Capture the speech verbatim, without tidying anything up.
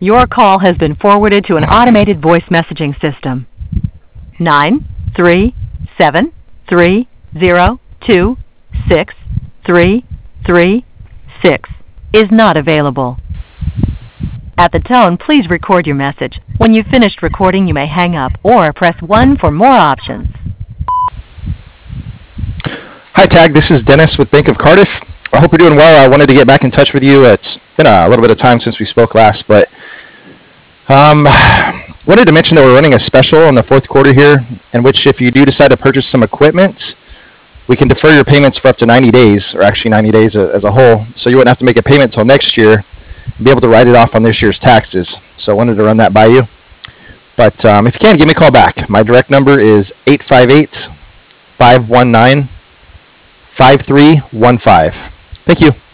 Your call has been forwarded to an automated voice messaging system. Nine three seven three zero two six three three six is not available. At the tone, please record your message. When you've finished recording, you may hang up or press one for more options. Hi, Tag. This is Dennis with Bank of Cardiff. I hope you're doing well. I wanted to get back in touch with you. It's been a little bit of time since we spoke last, but um, wanted to mention that we're running a special in the fourth quarter here, in which if you do decide to purchase some equipment, we can defer your payments for up to ninety days, or actually ninety days as a whole, so you wouldn't have to make a payment until next year and be able to write it off on this year's taxes. So I wanted to run that by you. But um, if you can, give me a call back. My direct number is eight five eight, five one nine, five three one five. Thank you.